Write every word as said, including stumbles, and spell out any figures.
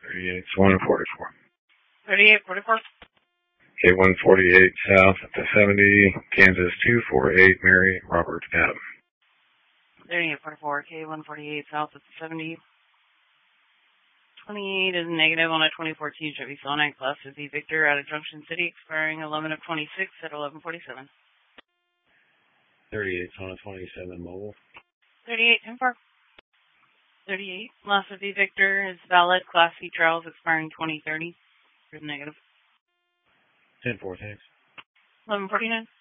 thirty-eight, one forty-four. thirty-eight forty-four. K one forty-eight south at the seventy, Kansas two four eight, Mary, Robert, Adam. thirty-eight forty-four, K one forty-eight south at the seventy. twenty-eight is negative on a twenty fourteen Chevy Sonic, class is V Victor out of Junction City, expiring eleven of twenty-six at eleven forty-seven. thirty-eight, on a twenty-seven mobile. thirty-eight ten four. thirty-eight, class of V Victor is valid, class C trials expiring twenty thirty. Negative. ten four, thanks. eleven forty-nine.